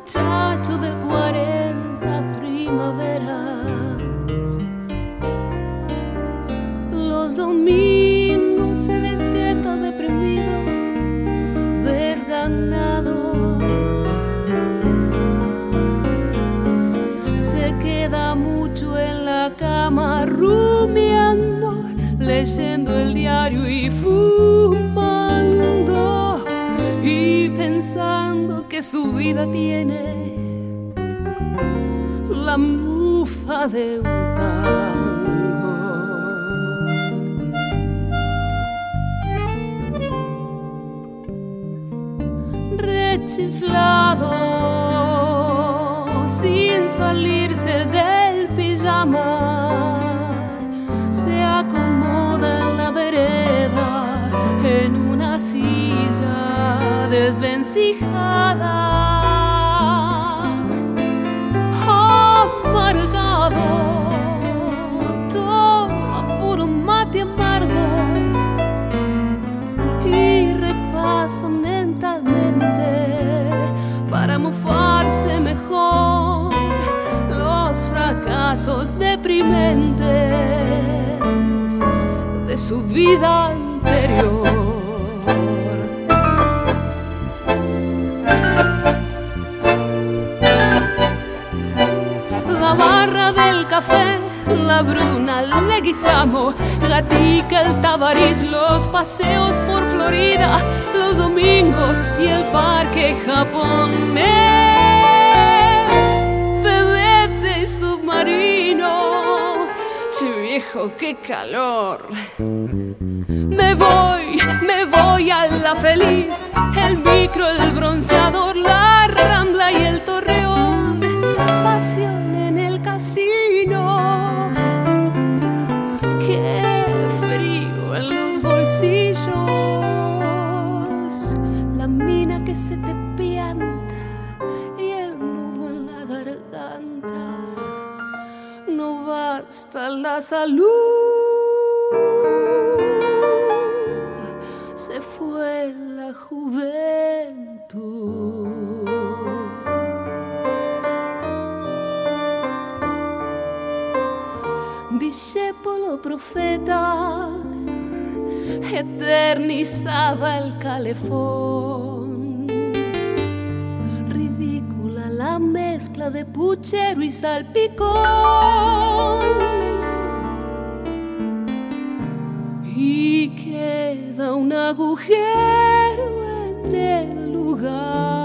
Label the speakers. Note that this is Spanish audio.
Speaker 1: muchacho de 40 primaveras. Los domingos se despierta deprimido, desganado. Se queda mucho en la cama rumiando, leyendo el diario y fumando, y pensando que su vida tiene la mufa de un tango. Rechiflado, sin salirse del pijama, se acomoda en la vereda en una silla desvencijada. Amargado, toma puro mate amargo y repasa mentalmente para mofarse mejor los fracasos deprimentes de su vida anterior. La barra del café, la Bruna, el Leguizamo, Gatica, el Tabarís, los paseos por Florida, los domingos y el parque japonés, pedete y submarino. Che viejo, qué calor. Me voy a la Feliz, el micro, el bronceador, la Rambla y el Torreón. Pasión en el casino, qué frío en los bolsillos. La mina que se te pianta y el nudo en la garganta. No basta la salud, se fue la juventud. Discépolo profeta, eternizaba el calefón. Ridícula la mezcla de puchero y salpicón. Y queda un agujero en el lugar